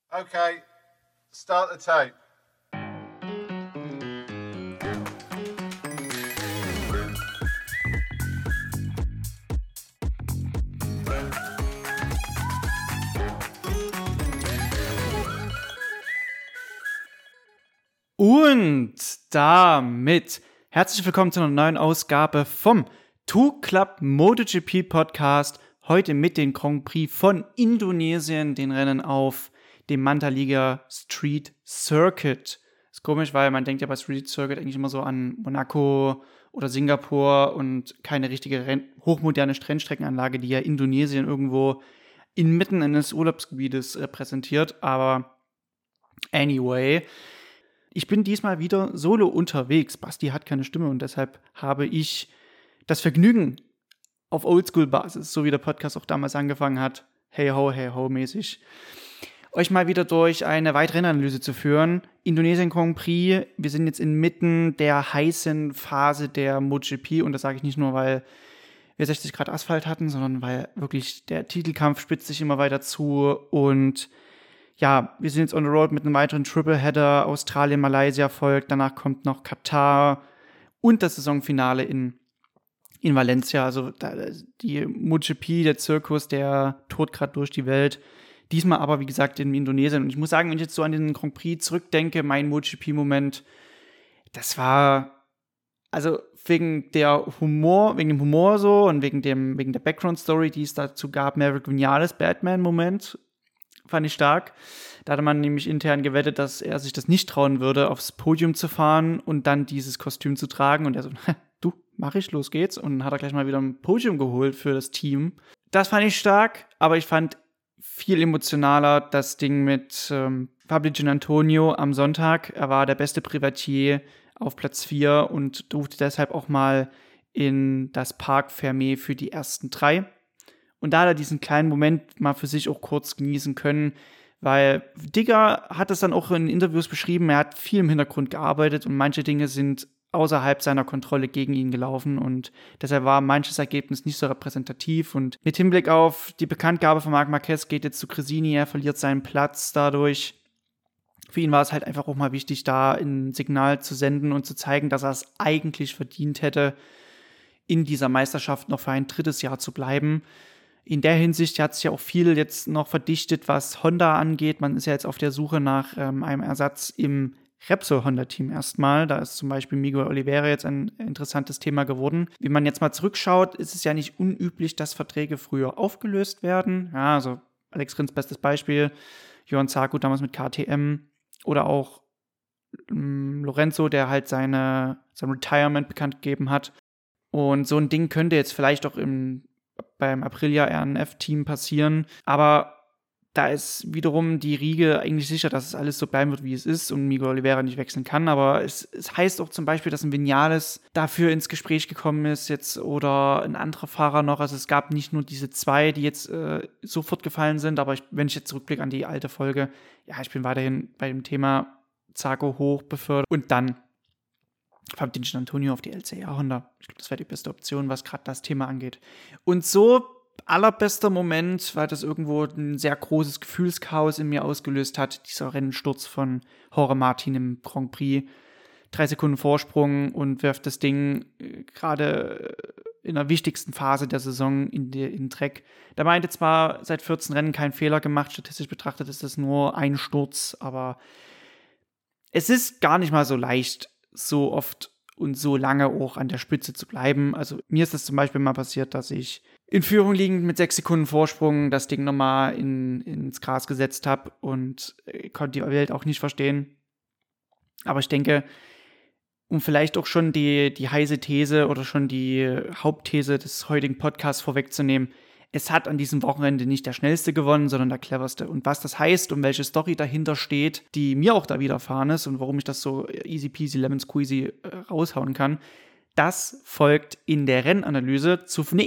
Okay, start the tape. Und damit herzlich willkommen zu einer neuen Ausgabe vom Two Club MotoGP Podcast. Heute mit dem Grand Prix von Indonesien, den Rennen auf dem Mandalika Street Circuit. Ist komisch, weil man denkt ja bei Street Circuit eigentlich immer so an Monaco oder Singapur und keine richtige hochmoderne Rennstreckenanlage, die ja Indonesien irgendwo inmitten eines Urlaubsgebietes repräsentiert. Aber anyway, ich bin diesmal wieder solo unterwegs. Basti hat keine Stimme und deshalb habe ich das Vergnügen auf Oldschool-Basis, so wie der Podcast auch damals angefangen hat, hey ho mäßig, euch mal wieder durch eine weitere Rennanalyse zu führen. Indonesien Grand Prix, wir sind jetzt inmitten der heißen Phase der MotoGP und das sage ich nicht nur, weil wir 60 Grad Asphalt hatten, sondern weil wirklich der Titelkampf spitzt sich immer weiter zu und ja, wir sind jetzt on the road mit einem weiteren Tripleheader. Australien, Malaysia folgt, danach kommt noch Katar und das Saisonfinale in Valencia. Also die MotoGP, der Zirkus, der tourt gerade durch die Welt. Diesmal aber, wie gesagt, in Indonesien. Und ich muss sagen, wenn ich jetzt so an den Grand Prix zurückdenke, mein MotoGP-Moment, das war, also wegen dem Humor so und wegen der Background-Story, die es dazu gab, Maverick Vinales Batman-Moment, fand ich stark. Da hatte man nämlich intern gewettet, dass er sich das nicht trauen würde, aufs Podium zu fahren und dann dieses Kostüm zu tragen. Und er so, du, mach ich, los geht's. Und dann hat er gleich mal wieder ein Podium geholt für das Team. Das fand ich stark, aber ich fand viel emotionaler das Ding mit Fabio Giannantonio am Sonntag. Er war der beste Privatier auf Platz 4 und durfte deshalb auch mal in das Parc Fermé für die ersten 3. Und da hat er diesen kleinen Moment mal für sich auch kurz genießen können, weil Digger hat es dann auch in Interviews beschrieben, er hat viel im Hintergrund gearbeitet und manche Dinge sind außerhalb seiner Kontrolle gegen ihn gelaufen und deshalb war manches Ergebnis nicht so repräsentativ. Und mit Hinblick auf die Bekanntgabe von Marc Marquez geht jetzt zu Gresini, er verliert seinen Platz dadurch. Für ihn war es halt einfach auch mal wichtig, da ein Signal zu senden und zu zeigen, dass er es eigentlich verdient hätte, in dieser Meisterschaft noch für ein drittes Jahr zu bleiben. In der Hinsicht hat sich ja auch viel jetzt noch verdichtet, was Honda angeht. Man ist ja jetzt auf der Suche nach einem Ersatz im Repsol-Honda-Team erstmal. Da ist zum Beispiel Miguel Oliveira jetzt ein interessantes Thema geworden. Wie man jetzt mal zurückschaut, ist es ja nicht unüblich, dass Verträge früher aufgelöst werden. Ja, also Alex Rins bestes Beispiel, Johann Zarco damals mit KTM oder auch Lorenzo, der halt sein Retirement bekannt gegeben hat. Und so ein Ding könnte jetzt vielleicht auch beim Aprilia RNF-Team passieren, aber da ist wiederum die Riege eigentlich sicher, dass es alles so bleiben wird, wie es ist und Miguel Oliveira nicht wechseln kann, aber es heißt auch zum Beispiel, dass ein Vinales dafür ins Gespräch gekommen ist jetzt oder ein anderer Fahrer noch, also es gab nicht nur diese 2, die jetzt sofort gefallen sind, aber wenn ich jetzt zurückblicke an die alte Folge, ja, ich bin weiterhin bei dem Thema Zarco hoch befördert und dann Fabio Giannantonio auf die LCR Honda. Ich glaube, das wäre die beste Option, was gerade das Thema angeht. Und so allerbester Moment, weil das irgendwo ein sehr großes Gefühlschaos in mir ausgelöst hat, dieser Rennsturz von Jorge Martin im Grand Prix. 3 Sekunden Vorsprung und wirft das Ding gerade in der wichtigsten Phase der Saison in den Dreck. Da meinte zwar seit 14 Rennen keinen Fehler gemacht, statistisch betrachtet ist das nur ein Sturz, aber es ist gar nicht mal so leicht, so oft und so lange auch an der Spitze zu bleiben. Also mir ist das zum Beispiel mal passiert, dass ich in Führung liegend mit 6 Sekunden Vorsprung das Ding nochmal ins Gras gesetzt habe und konnte die Welt auch nicht verstehen. Aber ich denke, um vielleicht auch schon die heiße These oder schon die Hauptthese des heutigen Podcasts vorwegzunehmen, es hat an diesem Wochenende nicht der Schnellste gewonnen, sondern der Cleverste. Und was das heißt und welche Story dahinter steht, die mir auch da widerfahren ist und warum ich das so easy peasy lemon squeezy raushauen kann, das folgt in der Rennanalyse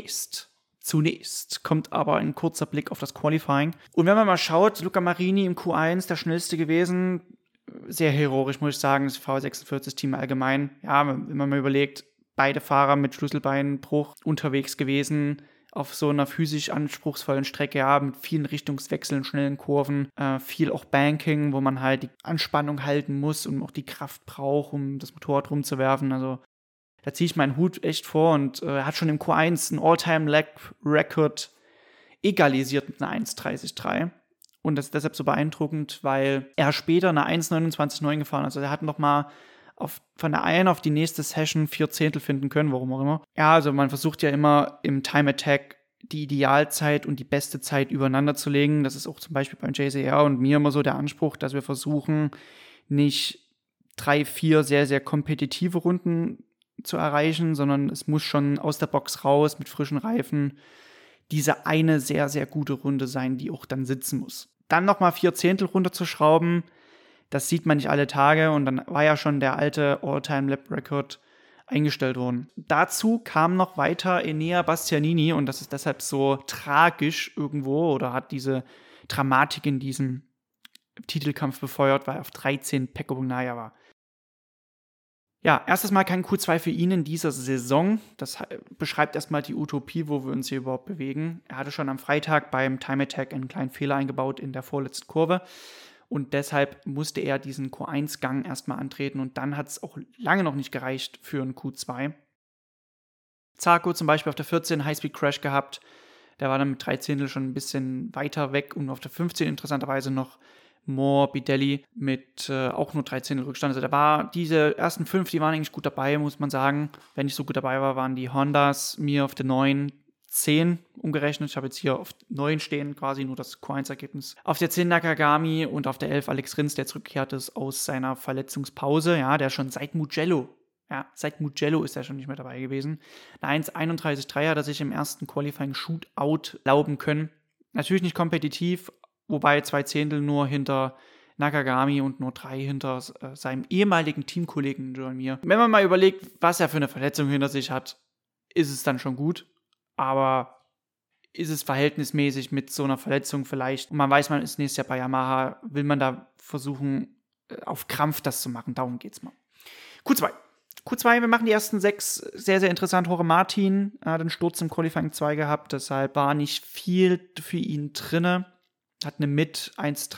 Zunächst kommt aber ein kurzer Blick auf das Qualifying. Und wenn man mal schaut, Luca Marini im Q1 der schnellste gewesen, sehr heroisch, muss ich sagen, das V46-Team allgemein. Ja, wenn man mal überlegt, beide Fahrer mit Schlüsselbeinbruch unterwegs gewesen, auf so einer physisch anspruchsvollen Strecke, ja, mit vielen Richtungswechseln, schnellen Kurven, viel auch Banking, wo man halt die Anspannung halten muss und auch die Kraft braucht, um das Motorrad rumzuwerfen. Also da ziehe ich meinen Hut echt vor und er hat schon im Q1 einen All-Time-Lap-Record egalisiert mit einer 1,30,3. Und das ist deshalb so beeindruckend, weil er später eine 1,29,9 gefahren ist. Also er hat noch mal von der einen auf die nächste Session 4 Zehntel finden können, warum auch immer. Ja, also man versucht ja immer im Time Attack die Idealzeit und die beste Zeit übereinander zu legen. Das ist auch zum Beispiel beim JCR und mir immer so der Anspruch, dass wir versuchen, nicht 3, 4 sehr, sehr kompetitive Runden zu erreichen, sondern es muss schon aus der Box raus mit frischen Reifen diese eine sehr, sehr gute Runde sein, die auch dann sitzen muss. Dann nochmal 4 Zehntel runterzuschrauben, das sieht man nicht alle Tage und dann war ja schon der alte All-Time-Lap-Record eingestellt worden. Dazu kam noch weiter Enea Bastianini und das ist deshalb so tragisch irgendwo oder hat diese Dramatik in diesem Titelkampf befeuert, weil er auf 13 Pecco Bagnaia war. Ja, erstes Mal kein Q2 für ihn in dieser Saison. Das beschreibt erstmal die Utopie, wo wir uns hier überhaupt bewegen. Er hatte schon am Freitag beim Time Attack einen kleinen Fehler eingebaut in der vorletzten Kurve. Und deshalb musste er diesen Q1-Gang erstmal antreten. Und dann hat es auch lange noch nicht gereicht für einen Q2. Zarco zum Beispiel auf der 14 Highspeed-Crash gehabt. Der war dann mit 3 Zehntel schon ein bisschen weiter weg. Und auf der 15 interessanterweise noch Morbidelli mit auch nur 13 Rückstand. Also da war diese ersten 5, die waren eigentlich gut dabei, muss man sagen. Wenn nicht so gut dabei war, waren die Hondas mir auf der 9, 10 umgerechnet. Ich habe jetzt hier auf 9 stehen, quasi nur das Q1-Ergebnis. Auf der 10 Nakagami und auf der 11 Alex Rins, der zurückgekehrt ist aus seiner Verletzungspause. Ja, der schon seit Mugello ist er schon nicht mehr dabei gewesen. Eine 1,31,3 hat er sich im ersten Qualifying-Shootout lauben können. Natürlich nicht kompetitiv, wobei 2 Zehntel nur hinter Nakagami und nur 3 hinter seinem ehemaligen Teamkollegen Joan Mir. Wenn man mal überlegt, was er für eine Verletzung hinter sich hat, ist es dann schon gut. Aber ist es verhältnismäßig mit so einer Verletzung vielleicht? Und man weiß, man ist nächstes Jahr bei Yamaha, will man da versuchen, auf Krampf das zu machen. Darum geht's mal. Q2, wir machen die ersten 6 sehr, sehr interessant. Jorge Martin hat einen Sturz im Qualifying 2 gehabt, deshalb war nicht viel für ihn drinne. Hat eine mit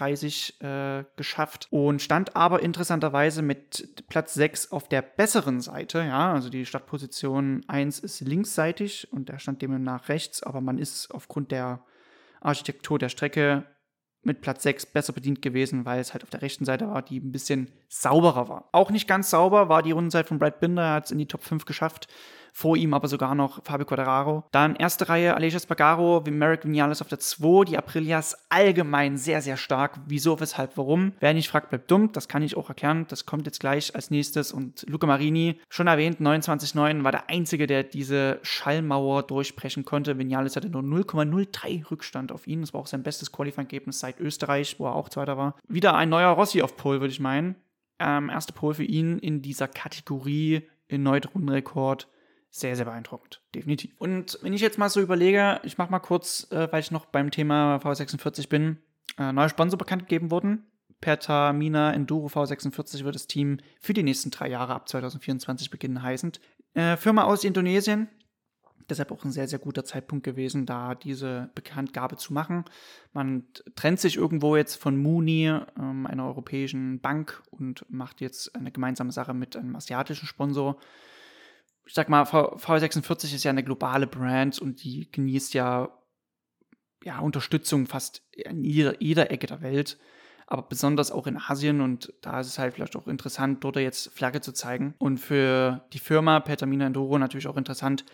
1,30 geschafft und stand aber interessanterweise mit Platz 6 auf der besseren Seite. Ja, also die Startposition 1 ist linksseitig und der stand demnach rechts, aber man ist aufgrund der Architektur der Strecke mit Platz 6 besser bedient gewesen, weil es halt auf der rechten Seite war, die ein bisschen sauberer war. Auch nicht ganz sauber war die Rundenzeit von Brad Binder, er hat es in die Top 5 geschafft. Vor ihm aber sogar noch Fabio Quartararo. Dann erste Reihe Aleix Espargaro, Merrick Vinales auf der 2. Die Aprilias allgemein sehr, sehr stark. Wieso, weshalb, warum? Wer nicht fragt, bleibt dumm. Das kann ich auch erklären. Das kommt jetzt gleich als nächstes. Und Luca Marini, schon erwähnt, 29,9 war der Einzige, der diese Schallmauer durchbrechen konnte. Vinales hatte nur 0,03 Rückstand auf ihn. Das war auch sein bestes Qualifying-Ergebnis seit Österreich, wo er auch Zweiter war. Wieder ein neuer Rossi auf Pole, würde ich meinen. Erste Pole für ihn in dieser Kategorie, erneut Rundenrekord. Sehr, sehr beeindruckend, definitiv. Und wenn ich jetzt mal so überlege, ich mache mal kurz, weil ich noch beim Thema V46 bin, neuer Sponsor bekannt gegeben worden. Pertamina Enduro V46 wird das Team für die nächsten 3 Jahre ab 2024 beginnen heißend. Firma aus Indonesien, deshalb auch ein sehr, sehr guter Zeitpunkt gewesen, da diese Bekanntgabe zu machen. Man trennt sich irgendwo jetzt von Muni, einer europäischen Bank, und macht jetzt eine gemeinsame Sache mit einem asiatischen Sponsor. Ich sag mal, V46 ist ja eine globale Brand und die genießt ja Unterstützung fast in jeder Ecke der Welt, aber besonders auch in Asien, und da ist es halt vielleicht auch interessant, dort jetzt Flagge zu zeigen. Und für die Firma Pertamina Enduro natürlich auch interessant,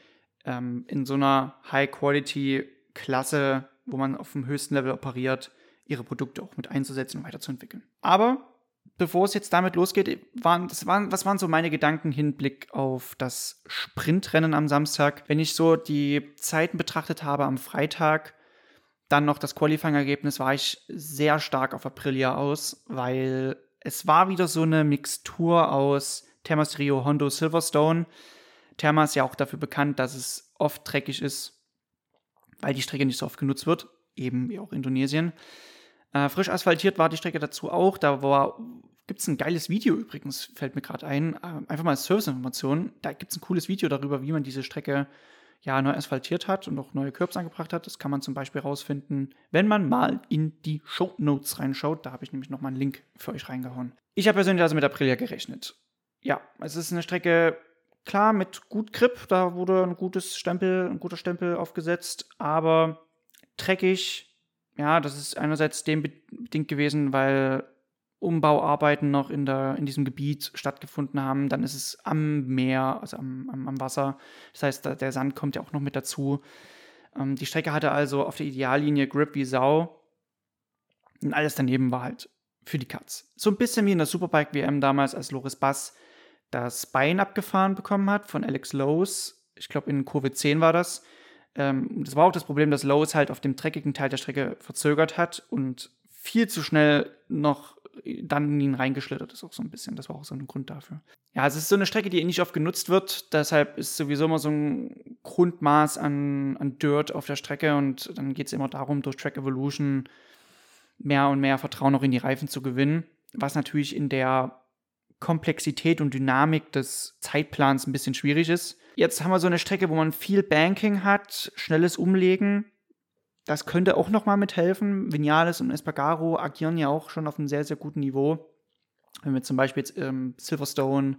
in so einer High-Quality-Klasse, wo man auf dem höchsten Level operiert, ihre Produkte auch mit einzusetzen und weiterzuentwickeln. Aber bevor es jetzt damit losgeht, was waren so meine Gedanken im Hinblick auf das Sprintrennen am Samstag? Wenn ich so die Zeiten betrachtet habe am Freitag, dann noch das Qualifying-Ergebnis, war ich sehr stark auf Aprilia aus, weil es war wieder so eine Mixtur aus Termas Rio, Hondo, Silverstone. Termas ist ja auch dafür bekannt, dass es oft dreckig ist, weil die Strecke nicht so oft genutzt wird, eben wie auch Indonesien. Frisch asphaltiert war die Strecke dazu auch. Da gibt es ein geiles Video übrigens, fällt mir gerade ein. Einfach mal als Serviceinformation. Da gibt es ein cooles Video darüber, wie man diese Strecke neu asphaltiert hat und auch neue Curbs angebracht hat. Das kann man zum Beispiel rausfinden, wenn man mal in die Shownotes reinschaut. Da habe ich nämlich nochmal einen Link für euch reingehauen. Ich habe persönlich also mit Aprilia gerechnet. Ja, es ist eine Strecke, klar, mit gut Grip. Da wurde ein guter Stempel aufgesetzt, aber dreckig. Ja, das ist einerseits dem bedingt gewesen, weil Umbauarbeiten noch in diesem Gebiet stattgefunden haben. Dann ist es am Meer, also am Wasser. Das heißt, der Sand kommt ja auch noch mit dazu. Die Strecke hatte also auf der Ideallinie Grip wie Sau. Und alles daneben war halt für die Katz. So ein bisschen wie in der Superbike-WM damals, als Loris Bass das Bein abgefahren bekommen hat von Alex Lowes. Ich glaube, in Kurve 10 war das. Das war auch das Problem, dass Lowes halt auf dem dreckigen Teil der Strecke verzögert hat und viel zu schnell noch dann in ihn reingeschlittert ist auch so ein bisschen. Das war auch so ein Grund dafür. Ja, es ist so eine Strecke, die nicht oft genutzt wird. Deshalb ist sowieso immer so ein Grundmaß an Dirt auf der Strecke. Und dann geht es immer darum, durch Track Evolution mehr und mehr Vertrauen auch in die Reifen zu gewinnen. Was natürlich in der Komplexität und Dynamik des Zeitplans ein bisschen schwierig ist. Jetzt haben wir so eine Strecke, wo man viel Banking hat, schnelles Umlegen. Das könnte auch nochmal mithelfen. Vinales und Espargaro agieren ja auch schon auf einem sehr, sehr guten Niveau. Wenn wir zum Beispiel jetzt Silverstone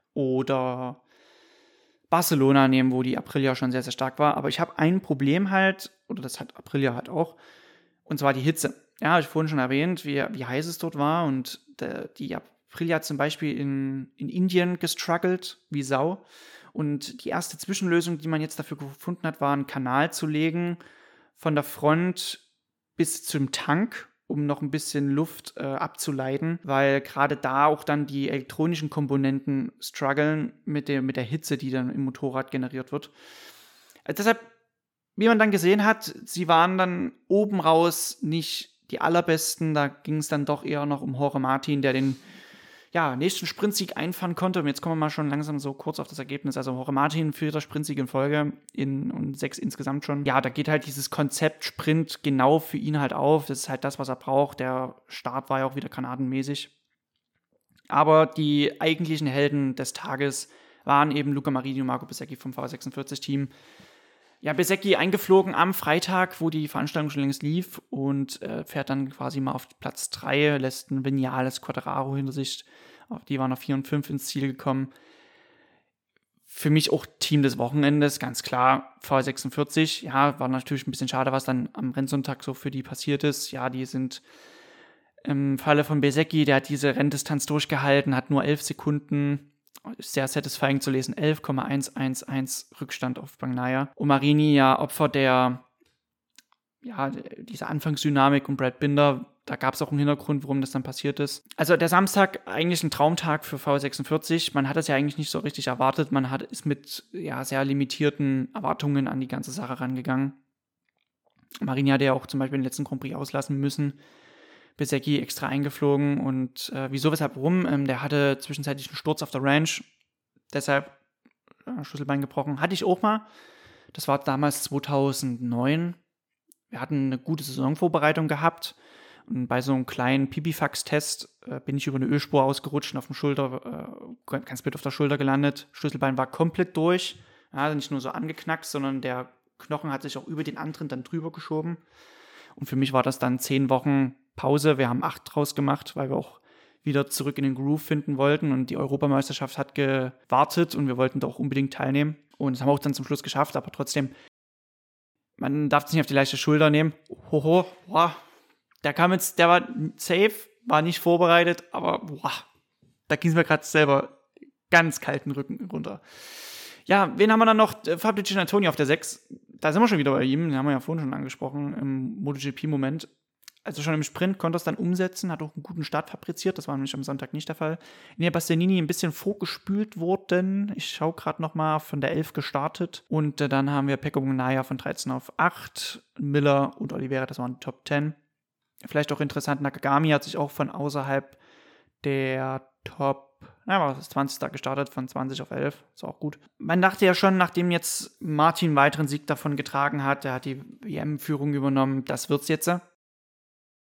oder Barcelona nehmen, wo die Aprilia schon sehr, sehr stark war. Aber ich habe ein Problem halt, oder das hat Aprilia halt auch, und zwar die Hitze. Ja, habe ich vorhin schon erwähnt, wie heiß es dort war. Und die Aprilia hat zum Beispiel in Indien gestruggelt, wie Sau. Und die erste Zwischenlösung, die man jetzt dafür gefunden hat, war einen Kanal zu legen, von der Front bis zum Tank, um noch ein bisschen Luft abzuleiten, weil gerade da auch dann die elektronischen Komponenten strugglen mit der Hitze, die dann im Motorrad generiert wird. Deshalb, wie man dann gesehen hat, sie waren dann oben raus nicht die allerbesten. Da ging es dann doch eher noch um Jorge Martin, der den nächsten Sprintsieg einfahren konnte. Und jetzt kommen wir mal schon langsam so kurz auf das Ergebnis. Also Jorge Martin, 4. Sprintsieg in Folge und 6 insgesamt schon. Ja, da geht halt dieses Konzept Sprint genau für ihn halt auf. Das ist halt das, was er braucht. Der Start war ja auch wieder granatenmäßig. Aber die eigentlichen Helden des Tages waren eben Luca Marini und Marco Bezzecchi vom V46-Team. Ja, Bezzecchi eingeflogen am Freitag, wo die Veranstaltung schon längst lief und fährt dann quasi mal auf Platz 3, lässt ein Vinales Quartararo hinter sich. Die waren auf 4 und 5 ins Ziel gekommen. Für mich auch Team des Wochenendes, ganz klar, V46. Ja, war natürlich ein bisschen schade, was dann am Rennsonntag so für die passiert ist. Ja, die sind im Falle von Bezzecchi, der hat diese Renndistanz durchgehalten, hat nur 11 Sekunden. Sehr satisfying zu lesen, 11,111 Rückstand auf Bagnaia. Und Marini ja Opfer dieser Anfangsdynamik und Brad Binder. Da gab es auch einen Hintergrund, warum das dann passiert ist. Also der Samstag eigentlich ein Traumtag für V46. Man hat das ja eigentlich nicht so richtig erwartet. Man ist mit sehr limitierten Erwartungen an die ganze Sache rangegangen. Marini hatte ja auch zum Beispiel den letzten Grand Prix auslassen müssen. Bezzecchi extra eingeflogen und wieso, weshalb, warum? Der hatte zwischenzeitlich einen Sturz auf der Ranch, deshalb Schlüsselbein gebrochen. Hatte ich auch mal. Das war damals 2009. Wir hatten eine gute Saisonvorbereitung gehabt und bei so einem kleinen Pipifax-Test bin ich über eine Ölspur ausgerutscht und ganz blöd auf der Schulter gelandet. Schlüsselbein war komplett durch, also nicht nur so angeknackst, sondern der Knochen hat sich auch über den anderen dann drüber geschoben. Und für mich war das dann 10 Wochen Pause. Wir haben 8 draus gemacht, weil wir auch wieder zurück in den Groove finden wollten. Und die Europameisterschaft hat gewartet und wir wollten da auch unbedingt teilnehmen. Und das haben wir auch dann zum Schluss geschafft. Aber trotzdem, man darf es nicht auf die leichte Schulter nehmen. Der war safe, war nicht vorbereitet, aber da ging es mir gerade selber ganz kalten Rücken runter. Ja, wen haben wir dann noch? Fabio Gennatoni auf der 6. Da sind wir schon wieder bei ihm. Den haben wir ja vorhin schon angesprochen im MotoGP-Moment. Also schon im Sprint konnte er es dann umsetzen, hat auch einen guten Start fabriziert. Das war nämlich am Sonntag nicht der Fall. In Bastianini ein bisschen vorgespült worden. Ich schaue gerade noch mal, von der 11 gestartet. Und dann haben wir Pecco Bagnaia von 13 auf 8. Miller und Oliveira, das waren die Top 10. Vielleicht auch interessant, Nakagami hat sich auch von außerhalb der Top 20. gestartet, von 20 auf 11. Ist auch gut. Man dachte ja schon, nachdem jetzt Martin einen weiteren Sieg davon getragen hat, der hat die WM-Führung übernommen, das wird's jetzt.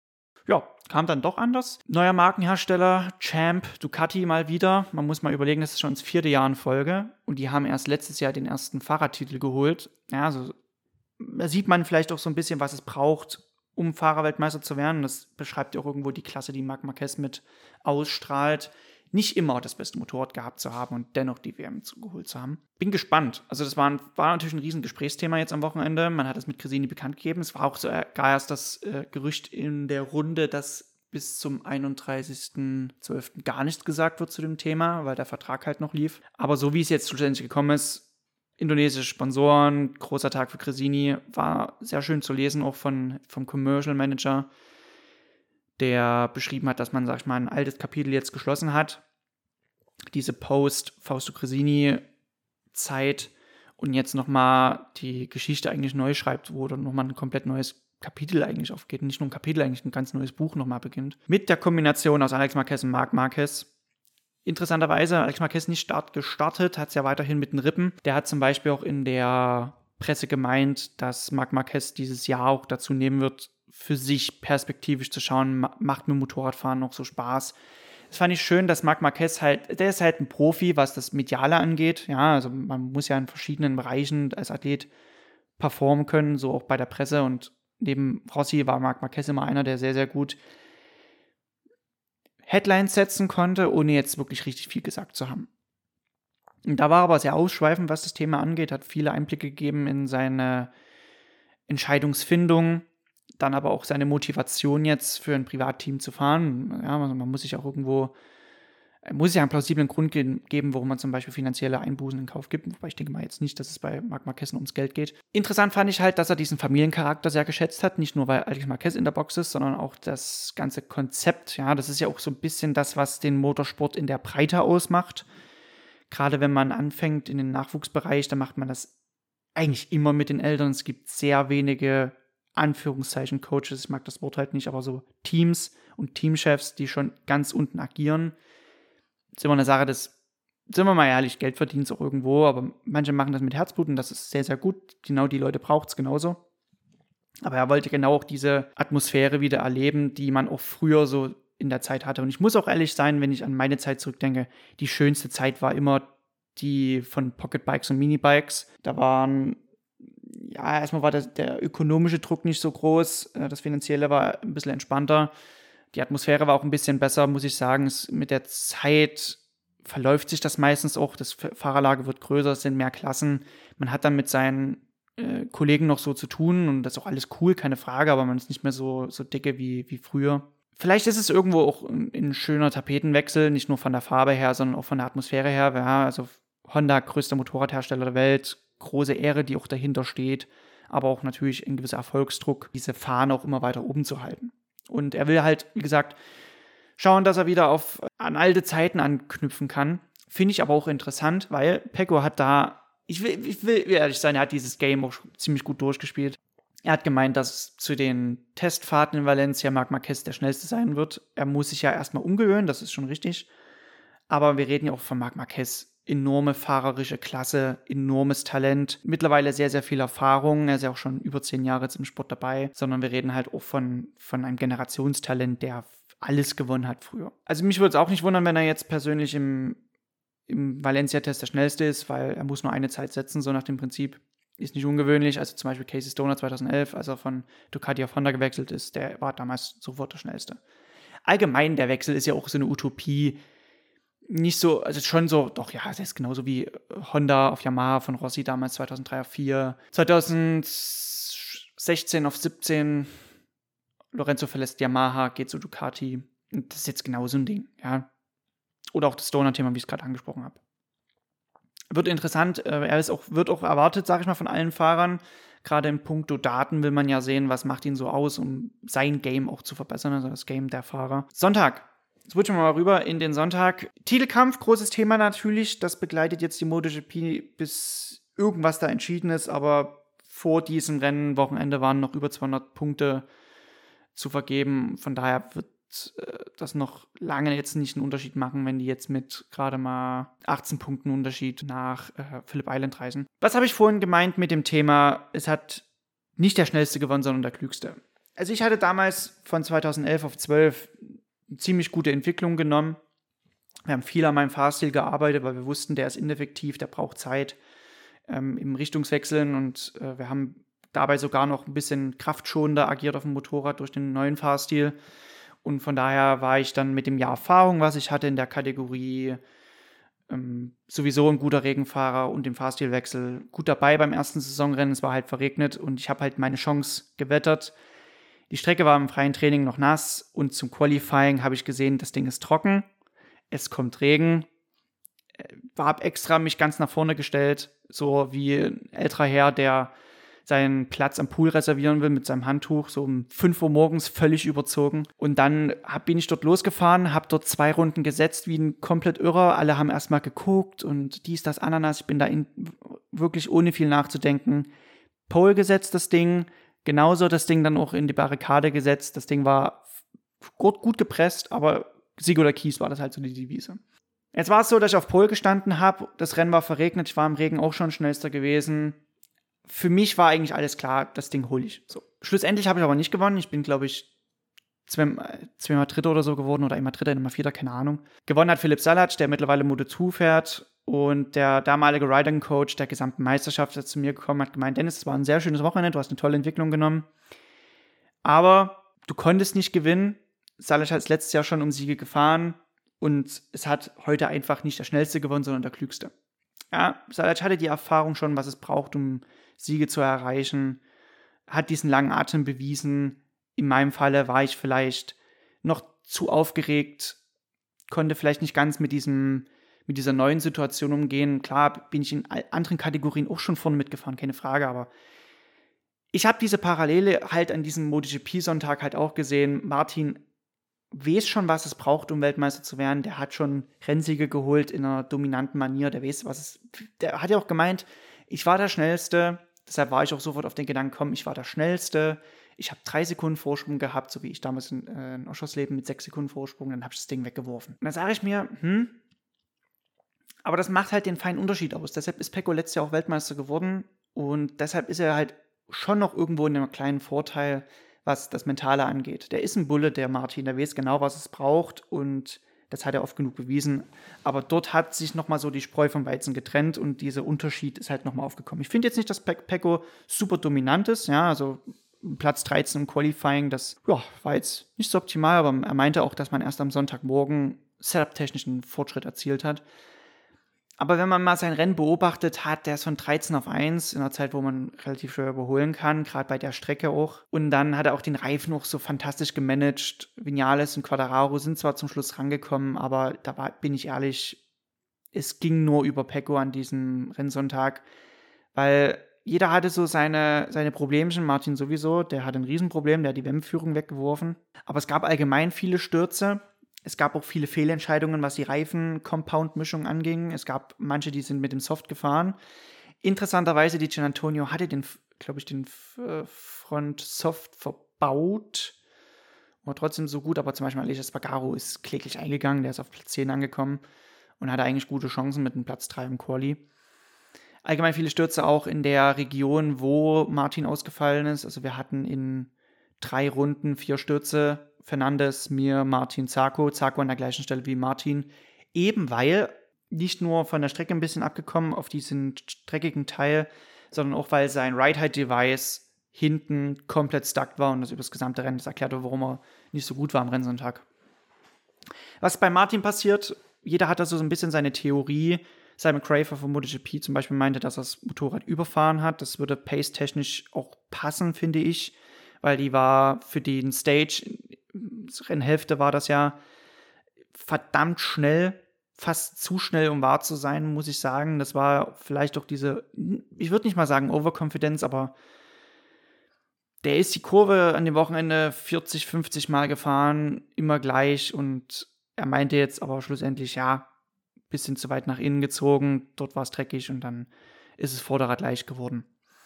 Ja, kam dann doch anders. Neuer Markenhersteller, Champ, Ducati mal wieder. Man muss mal überlegen, das ist schon das 4. Jahr in Folge. Und die haben erst letztes Jahr den ersten Fahrradtitel geholt. Ja, also da sieht man vielleicht auch so ein bisschen, was es braucht, um Fahrerweltmeister zu werden. Das beschreibt ja auch irgendwo die Klasse, die Marc Marquez mit ausstrahlt. Nicht immer das beste Motorrad gehabt zu haben und dennoch die WM geholt zu haben. Bin gespannt. Also das war natürlich ein riesen Gesprächsthema jetzt am Wochenende. Man hat es mit Gresini bekannt gegeben. Es war auch gar erst das Gerücht in der Runde, dass bis zum 31.12. gar nichts gesagt wird zu dem Thema, weil der Vertrag halt noch lief. Aber so wie es jetzt schlussendlich gekommen ist, indonesische Sponsoren, großer Tag für Gresini, war sehr schön zu lesen, auch vom Commercial Manager, der beschrieben hat, dass man, sag ich mal, ein altes Kapitel jetzt geschlossen hat. Diese Post-Fausto Gresini-Zeit und jetzt nochmal die Geschichte eigentlich neu schreibt, wo dann nochmal ein komplett neues Kapitel eigentlich aufgeht. Nicht nur ein Kapitel, eigentlich ein ganz neues Buch nochmal beginnt. Mit der Kombination aus Alex Marquez und Marc Marquez. Interessanterweise, Alex Marquez nicht gestartet, hat es ja weiterhin mit den Rippen. Der hat zum Beispiel auch in der Presse gemeint, dass Marc Marquez dieses Jahr auch dazu nehmen wird, für sich perspektivisch zu schauen, macht mir Motorradfahren noch so Spaß. Das fand ich schön, dass Marc Marquez der ist halt ein Profi, was das Mediale angeht. Ja, also man muss ja in verschiedenen Bereichen als Athlet performen können, so auch bei der Presse. Und neben Rossi war Marc Marquez immer einer, der sehr, sehr gut Headlines setzen konnte, ohne jetzt wirklich richtig viel gesagt zu haben. Und da war aber sehr ausschweifend, was das Thema angeht, hat viele Einblicke gegeben in seine Entscheidungsfindung, dann aber auch seine Motivation jetzt für ein Privatteam zu fahren. Ja, also man muss sich auch irgendwo, muss ja einen plausiblen Grund geben, warum man zum Beispiel finanzielle Einbußen in Kauf gibt. Wobei ich denke mal jetzt nicht, dass es bei Marc Marquez ums Geld geht. Interessant fand ich halt, dass er diesen Familiencharakter sehr geschätzt hat. Nicht nur, weil Alex Marquez in der Box ist, sondern auch das ganze Konzept. Ja, das ist ja auch so ein bisschen das, was den Motorsport in der Breite ausmacht. Gerade wenn man anfängt in den Nachwuchsbereich, dann macht man das eigentlich immer mit den Eltern. Es gibt sehr wenige Anführungszeichen Coaches, ich mag das Wort halt nicht, aber so Teams und Teamchefs, die schon ganz unten agieren. Das ist immer eine Sache, das, sind wir mal ehrlich, Geld verdient es auch irgendwo, aber manche machen das mit Herzblut und das ist sehr, sehr gut. Genau die Leute braucht es genauso. Aber er wollte genau auch diese Atmosphäre wieder erleben, die man auch früher so in der Zeit hatte. Und ich muss auch ehrlich sein, wenn ich an meine Zeit zurückdenke, die schönste Zeit war immer die von Pocketbikes und Minibikes. Da waren, ja, erstmal war der ökonomische Druck nicht so groß, das Finanzielle war ein bisschen entspannter. Die Atmosphäre war auch ein bisschen besser, muss ich sagen. Mit der Zeit verläuft sich das meistens auch, das Fahrerlager wird größer, es sind mehr Klassen. Man hat dann mit seinen Kollegen noch so zu tun und das ist auch alles cool, keine Frage, aber man ist nicht mehr so dicke wie früher. Vielleicht ist es irgendwo auch ein schöner Tapetenwechsel, nicht nur von der Farbe her, sondern auch von der Atmosphäre her. Ja, also Honda, größter Motorradhersteller der Welt, große Ehre, die auch dahinter steht, aber auch natürlich ein gewisser Erfolgsdruck, diese Fahne auch immer weiter oben zu halten. Und er will halt, wie gesagt, schauen, dass er wieder an alte Zeiten anknüpfen kann. Finde ich aber auch interessant, weil Pecco hat da, ich will ehrlich sein, er hat dieses Game auch ziemlich gut durchgespielt. Er hat gemeint, dass zu den Testfahrten in Valencia Marc Marquez der schnellste sein wird. Er muss sich ja erstmal umgewöhnen, das ist schon richtig. Aber wir reden ja auch von Marc Marquez. Enorme fahrerische Klasse, enormes Talent, mittlerweile sehr, sehr viel Erfahrung. Er ist ja auch schon über 10 Jahre jetzt im Sport dabei, sondern wir reden halt auch von einem Generationstalent, der alles gewonnen hat früher. Also mich würde es auch nicht wundern, wenn er jetzt persönlich im Valencia-Test der schnellste ist, weil er muss nur eine Zeit setzen, so nach dem Prinzip. Ist nicht ungewöhnlich, also zum Beispiel Casey Stoner 2011, als er von Ducati auf Honda gewechselt ist, der war damals sofort der Schnellste. Allgemein, der Wechsel ist ja auch so eine Utopie, nicht so, also schon so, doch ja, es ist genauso wie Honda auf Yamaha von Rossi damals 2003 auf 4, 2016 auf 17, Lorenzo verlässt Yamaha, geht zu Ducati, und das ist jetzt genau so ein Ding, ja. Oder auch das Stoner-Thema, wie ich es gerade angesprochen habe. Wird interessant, wird auch erwartet, sage ich mal, von allen Fahrern. Gerade in puncto Daten will man ja sehen, was macht ihn so aus, um sein Game auch zu verbessern, also das Game der Fahrer. Sonntag. Switchen wir mal rüber in den Sonntag. Titelkampf, großes Thema natürlich. Das begleitet jetzt die MotoGP, bis irgendwas da entschieden ist. Aber vor diesem Rennwochenende waren noch über 200 Punkte zu vergeben. Von daher wird das noch lange jetzt nicht einen Unterschied machen, wenn die jetzt mit gerade mal 18 Punkten Unterschied nach Phillip Island reisen. Was habe ich vorhin gemeint mit dem Thema, es hat nicht der Schnellste gewonnen, sondern der Klügste. Also ich hatte damals von 2011 auf 12 eine ziemlich gute Entwicklung genommen. Wir haben viel an meinem Fahrstil gearbeitet, weil wir wussten, der ist ineffektiv, der braucht Zeit im Richtungswechseln und wir haben dabei sogar noch ein bisschen kraftschonender agiert auf dem Motorrad durch den neuen Fahrstil. Und von daher war ich dann mit dem Jahr Erfahrung, was ich hatte in der Kategorie, sowieso ein guter Regenfahrer und dem Fahrstilwechsel gut dabei beim ersten Saisonrennen. Es war halt verregnet und ich habe halt meine Chance gewettert. Die Strecke war im freien Training noch nass und zum Qualifying habe ich gesehen, das Ding ist trocken. Es kommt Regen. Habe extra mich ganz nach vorne gestellt, so wie ein älterer Herr, der seinen Platz am Pool reservieren will mit seinem Handtuch, so um 5 Uhr morgens völlig überzogen. Und dann bin ich dort losgefahren, habe dort 2 Runden gesetzt wie ein komplett Irrer. Alle haben erstmal geguckt und dies, das, Ananas. Ich bin da wirklich ohne viel nachzudenken Pole gesetzt, das Ding. Genauso das Ding dann auch in die Barrikade gesetzt. Das Ding war gut gepresst, aber Sieg oder Kies war das halt so die Devise. Jetzt war es so, dass ich auf Pole gestanden habe. Das Rennen war verregnet. Ich war im Regen auch schon schnellster gewesen. Für mich war eigentlich alles klar, das Ding hole ich. So. Schlussendlich habe ich aber nicht gewonnen. Ich bin, glaube ich, zweimal Dritter oder so geworden oder einmal Dritter, einmal Vierter, keine Ahnung. Gewonnen hat Philipp Salac, der mittlerweile Moto2 fährt. Und der damalige Riding-Coach der gesamten Meisterschaft ist zu mir gekommen, hat gemeint, Dennis, es war ein sehr schönes Wochenende, du hast eine tolle Entwicklung genommen. Aber du konntest nicht gewinnen. Salac hat letztes Jahr schon um Siege gefahren. Und es hat heute einfach nicht der Schnellste gewonnen, sondern der Klügste. Ja, Salac hatte die Erfahrung schon, was es braucht, um Siege zu erreichen, hat diesen langen Atem bewiesen. In meinem Falle war ich vielleicht noch zu aufgeregt, konnte vielleicht nicht ganz mit dieser neuen Situation umgehen. Klar bin ich in anderen Kategorien auch schon vorne mitgefahren, keine Frage, aber ich habe diese Parallele halt an diesem MotoGP-Sonntag halt auch gesehen. Martin weiß schon, was es braucht, um Weltmeister zu werden. Der hat schon Rennsiege geholt in einer dominanten Manier. Der weiß, der hat ja auch gemeint, ich war der Schnellste. Deshalb war ich auch sofort auf den Gedanken gekommen, ich war der Schnellste. Ich habe 3 Sekunden Vorsprung gehabt, so wie ich damals in Oschersleben mit 6 Sekunden Vorsprung. Dann habe ich das Ding weggeworfen. Und dann sage ich mir, aber das macht halt den feinen Unterschied aus. Deshalb ist Pecco letztes Jahr auch Weltmeister geworden. Und deshalb ist er halt schon noch irgendwo in einem kleinen Vorteil, was das Mentale angeht. Der ist ein Bulle, der Martin, der weiß genau, was es braucht und das hat er oft genug bewiesen. Aber dort hat sich nochmal so die Spreu vom Weizen getrennt und dieser Unterschied ist halt nochmal aufgekommen. Ich finde jetzt nicht, dass Pecco super dominant ist, ja, also Platz 13 im Qualifying, das war jetzt nicht so optimal, aber er meinte auch, dass man erst am Sonntagmorgen setup-technischen Fortschritt erzielt hat. Aber wenn man mal sein Rennen beobachtet hat, der ist von 13 auf 1 in einer Zeit, wo man relativ schwer überholen kann, gerade bei der Strecke auch. Und dann hat er auch den Reifen auch so fantastisch gemanagt. Viñales und Quartararo sind zwar zum Schluss rangekommen, aber bin ich ehrlich, es ging nur über Pecco an diesem Rennsonntag, weil jeder hatte so seine Problemchen, Martin sowieso, der hatte ein Riesenproblem, der hat die WEM-Führung weggeworfen. Aber es gab allgemein viele Stürze. Es gab auch viele Fehlentscheidungen, was die Reifen-Compound-Mischung anging. Es gab manche, die sind mit dem Soft gefahren. Interessanterweise, die Gianantonio hatte den Front Soft verbaut. War trotzdem so gut, aber zum Beispiel Aleix Espargaro ist kläglich eingegangen. Der ist auf Platz 10 angekommen und hatte eigentlich gute Chancen mit einem Platz 3 im Quali. Allgemein viele Stürze auch in der Region, wo Martin ausgefallen ist. Also wir hatten in 3 Runden 4 Stürze. Fernandes, mir, Martin, Zarco an der gleichen Stelle wie Martin. Eben weil nicht nur von der Strecke ein bisschen abgekommen auf diesen dreckigen Teil, sondern auch weil sein Ride-Height-Device hinten komplett stuck war und das über das gesamte Rennen. Das erklärte, warum er nicht so gut war am Rennsonntag. Was bei Martin passiert, jeder hat da so ein bisschen seine Theorie. Simon Crafer von MotoGP zum Beispiel meinte, dass er das Motorrad überfahren hat. Das würde pace-technisch auch passen, finde ich, weil die war für den Stage, Rennhälfte war das ja, verdammt schnell, fast zu schnell, um wahr zu sein, muss ich sagen. Das war vielleicht auch diese, ich würde nicht mal sagen Overconfidence, aber der ist die Kurve an dem Wochenende 40, 50 Mal gefahren, immer gleich und er meinte jetzt aber schlussendlich, ja, bisschen zu weit nach innen gezogen, dort war es dreckig und dann ist es Vorderrad leicht geworden.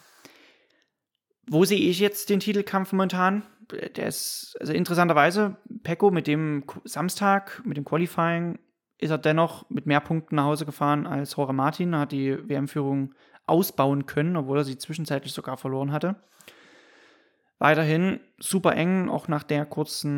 Wo sehe ich jetzt den Titelkampf momentan? Der ist, also interessanterweise, Pecco mit dem Samstag, mit dem Qualifying, ist er dennoch mit mehr Punkten nach Hause gefahren als Jorge Martin. Er hat die WM-Führung ausbauen können, obwohl er sie zwischenzeitlich sogar verloren hatte. Weiterhin super eng, auch nach der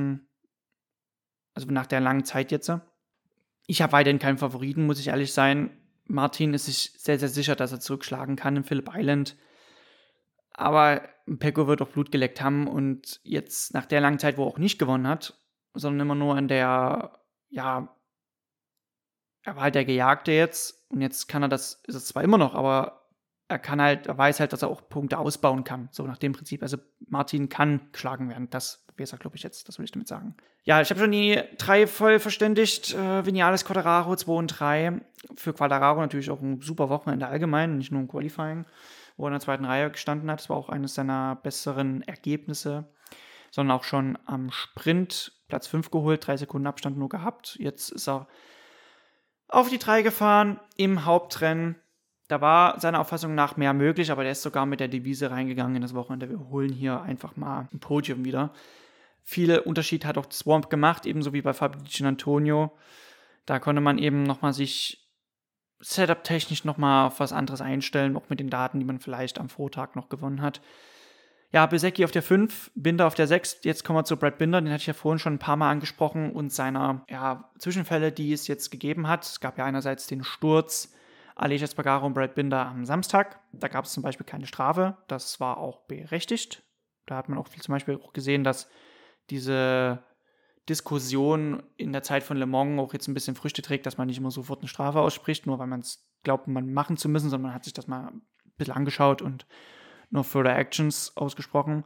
langen Zeit jetzt. Ich habe weiterhin keinen Favoriten, muss ich ehrlich sein. Martin ist sich sehr, sehr sicher, dass er zurückschlagen kann in Phillip Island. Aber Pecco wird auch Blut geleckt haben und jetzt nach der langen Zeit, wo er auch nicht gewonnen hat, sondern immer nur er war halt der Gejagte jetzt und jetzt kann er das, ist es zwar immer noch, aber er weiß halt, dass er auch Punkte ausbauen kann, so nach dem Prinzip. Also Martin kann geschlagen werden, das wäre es, glaube ich, jetzt, das will ich damit sagen. Ja, ich habe schon die 3 voll verständigt, Vinales, Quartararo, 2 und 3. Für Quartararo natürlich auch ein super Wochenende allgemein, nicht nur im Qualifying, wo er in der 2. Reihe gestanden hat. Das war auch eines seiner besseren Ergebnisse, sondern auch schon am Sprint Platz 5 geholt, 3 Sekunden Abstand nur gehabt. Jetzt ist er auf die 3 gefahren im Hauptrennen. Da war seiner Auffassung nach mehr möglich, aber der ist sogar mit der Devise reingegangen in das Wochenende. Wir holen hier einfach mal ein Podium wieder. Viele Unterschied hat auch Swamp gemacht, ebenso wie bei Fabio Di Giannantonio. Da konnte man eben nochmal sich setup-technisch nochmal auf was anderes einstellen, auch mit den Daten, die man vielleicht am Vortag noch gewonnen hat. Ja, Bezzecchi auf der 5, Binder auf der 6. Jetzt kommen wir zu Brad Binder, den hatte ich ja vorhin schon ein paar Mal angesprochen und seiner Zwischenfälle, die es jetzt gegeben hat. Es gab ja einerseits den Sturz Aleix Espargaro und Brad Binder am Samstag. Da gab es zum Beispiel keine Strafe. Das war auch berechtigt. Da hat man auch zum Beispiel auch gesehen, dass diese Diskussion in der Zeit von Le Mans auch jetzt ein bisschen Früchte trägt, dass man nicht immer sofort eine Strafe ausspricht, nur weil man es glaubt, man machen zu müssen, sondern man hat sich das mal ein bisschen angeschaut und nur Further Actions ausgesprochen.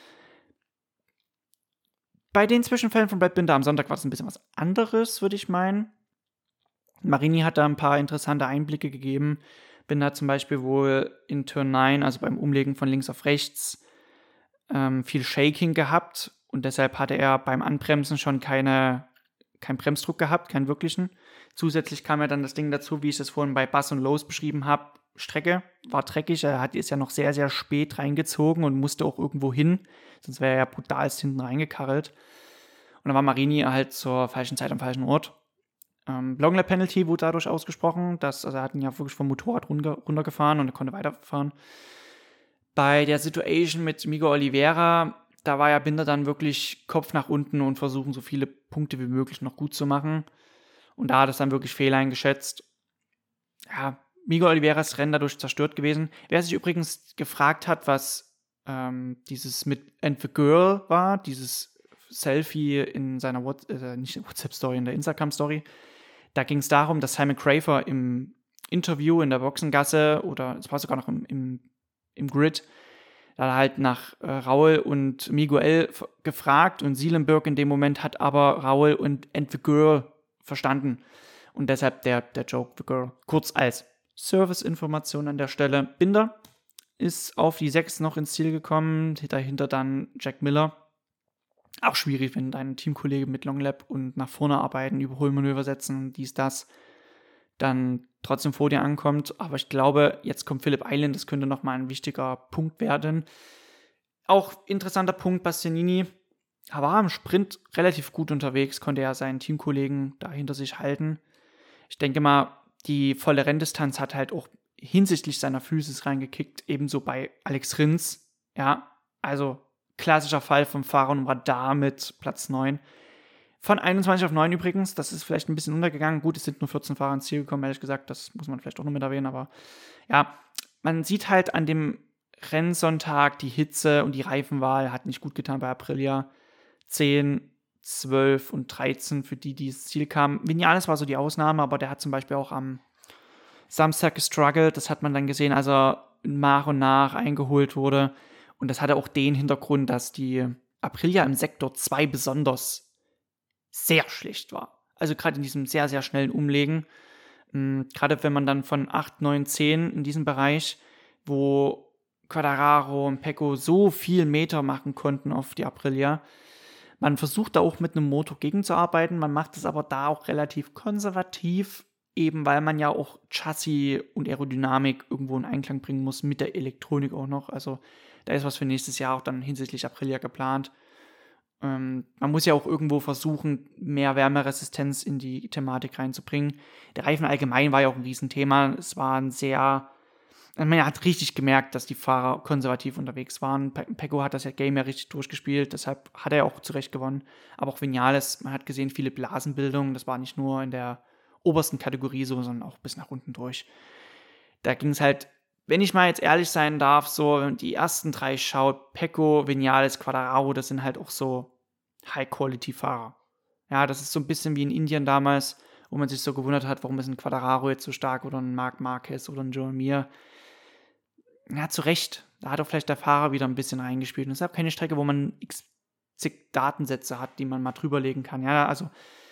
Bei den Zwischenfällen von Brad Binder am Sonntag war es ein bisschen was anderes, würde ich meinen. Marini hat da ein paar interessante Einblicke gegeben. Binder hat zum Beispiel wohl in Turn 9, also beim Umlegen von links auf rechts, viel Shaking gehabt und deshalb hatte er beim Anbremsen schon keinen Bremsdruck gehabt, keinen wirklichen. Zusätzlich kam ja dann das Ding dazu, wie ich das vorhin bei Bass und Lowe's beschrieben habe. Strecke war dreckig, ist ja noch sehr, sehr spät reingezogen und musste auch irgendwo hin, sonst wäre er ja brutalst hinten reingekarrelt. Und dann war Marini halt zur falschen Zeit am falschen Ort. Longlap Penalty wurde dadurch ausgesprochen, er hat ihn ja wirklich vom Motorrad runtergefahren und er konnte weiterfahren. Bei der Situation mit Miguel Oliveira, da war ja Binder dann wirklich Kopf nach unten und versuchen, so viele Punkte wie möglich noch gut zu machen. Und da hat es dann wirklich Fehler eingeschätzt. Ja, Miguel Oliveras Rennen dadurch zerstört gewesen. Wer sich übrigens gefragt hat, was dieses mit And the Girl war, dieses Selfie in seiner nicht WhatsApp-Story, in der Instagram-Story, da ging es darum, dass Simon Crafer im Interview in der Boxengasse oder es war sogar noch im Grid, da halt nach Raul und Miguel gefragt und Sielenberg in dem Moment hat aber Raul und And the Girl verstanden und deshalb der Joke The Girl. Kurz als Service-Information an der Stelle. Binder ist auf die 6 noch ins Ziel gekommen, dahinter dann Jack Miller. Auch schwierig, wenn dein Teamkollege mit Longlap und nach vorne arbeiten, Überholmanöver setzen, das, dann trotzdem vor dir ankommt. Aber ich glaube, jetzt kommt Phillip Island, das könnte nochmal ein wichtiger Punkt werden. Auch interessanter Punkt, Bastianini war im Sprint relativ gut unterwegs, konnte ja seinen Teamkollegen da hinter sich halten. Ich denke mal, die volle Renndistanz hat halt auch hinsichtlich seiner Physis reingekickt, ebenso bei Alex Rins. Ja, also klassischer Fall vom Fahrer Nummer da mit Platz 9. Von 21 auf 9 übrigens, das ist vielleicht ein bisschen untergegangen. Gut, es sind nur 14 Fahrer ins Ziel gekommen, ehrlich gesagt, das muss man vielleicht auch noch mit erwähnen, aber ja, man sieht halt an dem Rennsonntag die Hitze und die Reifenwahl hat nicht gut getan bei Aprilia. 10, 12 und 13 für die ins Ziel kamen. Vinales war so die Ausnahme, aber der hat zum Beispiel auch am Samstag gestruggelt. Das hat man dann gesehen, als er nach und nach eingeholt wurde. Und das hatte auch den Hintergrund, dass die Aprilia im Sektor 2 besonders sehr schlecht war. Also gerade in diesem sehr, sehr schnellen Umlegen. Gerade wenn man dann von 8, 9, 10 in diesem Bereich, wo Quartararo und Pecco so viel Meter machen konnten auf die Aprilia. Man versucht da auch mit einem Motor gegenzuarbeiten, man macht es aber da auch relativ konservativ, eben weil man ja auch Chassis und Aerodynamik irgendwo in Einklang bringen muss, mit der Elektronik auch noch. Also da ist was für nächstes Jahr auch dann hinsichtlich Aprilia geplant. Man muss ja auch irgendwo versuchen, mehr Wärmeresistenz in die Thematik reinzubringen. Der Reifen allgemein war ja auch ein Riesenthema. Es war ein sehr man hat richtig gemerkt, dass die Fahrer konservativ unterwegs waren. Pecco hat das Game ja richtig durchgespielt, deshalb hat er auch zurecht gewonnen. Aber auch Vinales, man hat gesehen, viele Blasenbildungen, das war nicht nur in der obersten Kategorie so, sondern auch bis nach unten durch. Da ging es halt, wenn ich mal jetzt ehrlich sein darf, so die ersten 3 schaut, Pecco, Vinales, Quartararo, das sind halt auch so High-Quality-Fahrer. Ja, das ist so ein bisschen wie in Indien damals, wo man sich so gewundert hat, warum ist ein Quartararo jetzt so stark oder ein Marc Marquez oder ein Joan Mir. Ja, zu Recht. Da hat auch vielleicht der Fahrer wieder ein bisschen reingespielt. Und es ist auch keine Strecke, wo man zig Datensätze hat, die man mal drüberlegen kann. Ja, also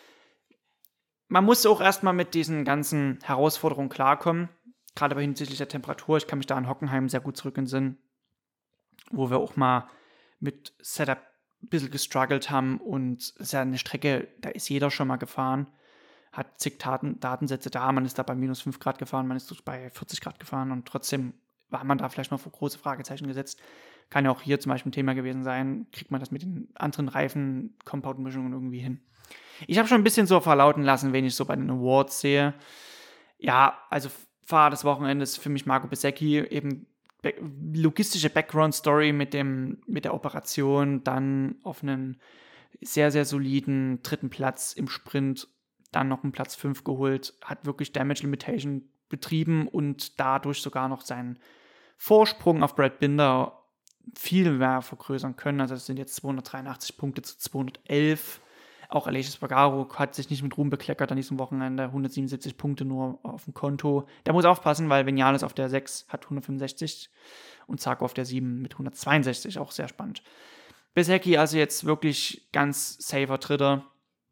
man muss auch erstmal mit diesen ganzen Herausforderungen klarkommen. Gerade bei hinsichtlich der Temperatur. Ich kann mich da an Hockenheim sehr gut zurück in den Sinn, wo wir auch mal mit Setup ein bisschen gestruggelt haben. Und es ist ja eine Strecke, da ist jeder schon mal gefahren. Hat zig Datensätze da. Man ist da bei minus 5 Grad gefahren, man ist bei 40 Grad gefahren und trotzdem war man da vielleicht noch vor große Fragezeichen gesetzt. Kann ja auch hier zum Beispiel ein Thema gewesen sein. Kriegt man das mit den anderen Reifen, Compound-Mischungen irgendwie hin? Ich habe schon ein bisschen so verlauten lassen, wenn ich so bei den Awards sehe. Ja, also Fahrer des Wochenendes für mich Marco Bezzecchi, eben logistische Background-Story mit der Operation, dann auf einen sehr, sehr soliden 3. Platz im Sprint, dann noch einen Platz 5 geholt, hat wirklich Damage Limitation betrieben und dadurch sogar noch seinen Vorsprung auf Brad Binder viel mehr vergrößern können. Also es sind jetzt 283 Punkte zu 211. Auch Aleix Espargaro hat sich nicht mit Ruhm bekleckert an diesem Wochenende. 177 Punkte nur auf dem Konto. Der muss aufpassen, weil Vinales auf der 6 hat 165 und Zarco auf der 7 mit 162. Auch sehr spannend. Bezzecchi also jetzt wirklich ganz safer Dritter.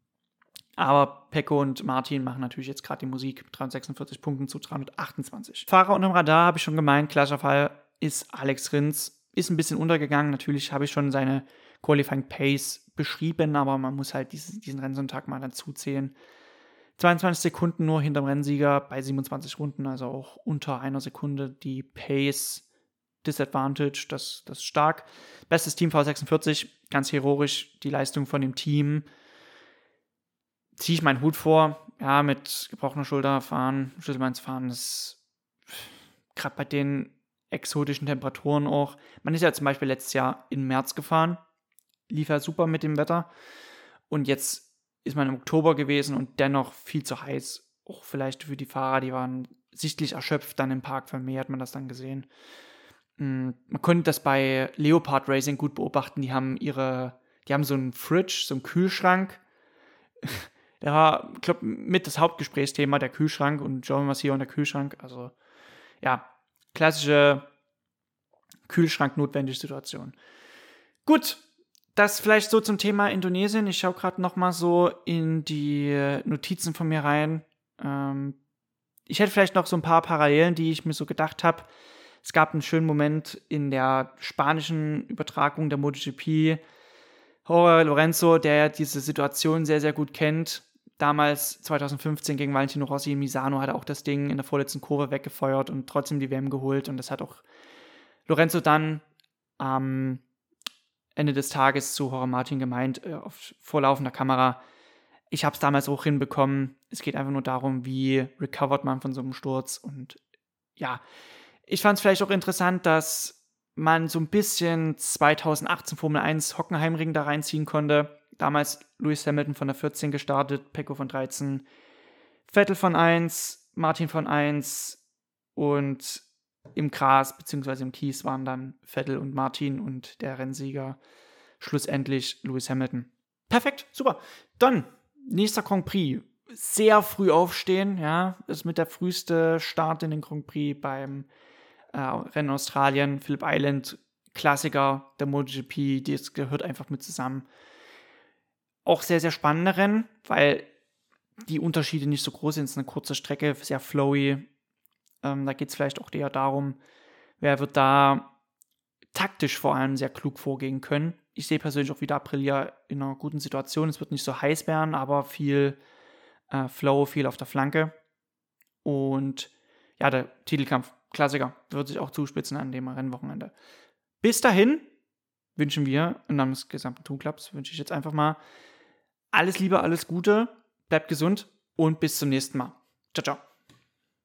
Aber Pecco und Martin machen natürlich jetzt gerade die Musik mit 346 Punkten zu 328. Fahrer unterm Radar habe ich schon gemeint, klassischer Fall ist Alex Rins. Ist ein bisschen untergegangen. Natürlich habe ich schon seine Qualifying Pace beschrieben, aber man muss halt diesen Rennsonntag mal dazu zählen. 22 Sekunden nur hinterm Rennsieger bei 27 Runden, also auch unter einer Sekunde die Pace Disadvantage, das ist stark. Bestes Team V46, ganz heroisch die Leistung von dem Team. Ziehe ich meinen Hut vor, ja, mit gebrochener Schulter fahren, Schlüsselbeins fahren, das gerade bei den exotischen Temperaturen auch. Man ist ja zum Beispiel letztes Jahr im März gefahren, lief ja super mit dem Wetter und jetzt ist man im Oktober gewesen und dennoch viel zu heiß, auch vielleicht für die Fahrer, die waren sichtlich erschöpft dann im Park, von mir hat man das dann gesehen. Man konnte das bei Leopard Racing gut beobachten, die haben so einen Fridge, so einen Kühlschrank. Der war, ich glaube, mit das Hauptgesprächsthema, der Kühlschrank und John Massier und der Kühlschrank. Also, ja, klassische Kühlschrank-notwendige Situation. Gut, das vielleicht so zum Thema Indonesien. Ich schaue gerade noch mal so in die Notizen von mir rein. Ich hätte vielleicht noch so ein paar Parallelen, die ich mir so gedacht habe. Es gab einen schönen Moment in der spanischen Übertragung der MotoGP. Jorge Lorenzo, der diese Situation sehr, sehr gut kennt, damals 2015 gegen Valentino Rossi in Misano hat er auch das Ding in der vorletzten Kurve weggefeuert und trotzdem die WM geholt. Und das hat auch Lorenzo dann am Ende des Tages zu Jorge Martin gemeint, vor laufender Kamera. Ich habe es damals auch hinbekommen. Es geht einfach nur darum, wie recovert man von so einem Sturz. Und ja, ich fand es vielleicht auch interessant, dass man so ein bisschen 2018 Formel 1 Hockenheimring da reinziehen konnte. Damals Lewis Hamilton von der 14 gestartet, Pecco von 13, Vettel von 1, Martin von 1 und im Gras bzw. im Kies waren dann Vettel und Martin und der Rennsieger schlussendlich Lewis Hamilton. Perfekt, super. Dann nächster Grand Prix. Sehr früh aufstehen, ja, ist mit der früheste Start in den Grand Prix beim Rennen Australien, Phillip Island, Klassiker der MotoGP, das gehört einfach mit zusammen. Auch sehr, sehr spannende Rennen, weil die Unterschiede nicht so groß sind. Es ist eine kurze Strecke, sehr flowy. Da geht es vielleicht auch eher darum, wer wird da taktisch vor allem sehr klug vorgehen können. Ich sehe persönlich auch wieder Aprilia in einer guten Situation. Es wird nicht so heiß werden, aber viel Flow, viel auf der Flanke. Und ja, der Titelkampf, Klassiker, wird sich auch zuspitzen an dem Rennwochenende. Bis dahin wünschen wir im Namen des gesamten Toon Clubs, wünsche ich jetzt einfach mal alles Liebe, alles Gute, bleibt gesund und bis zum nächsten Mal. Ciao, ciao.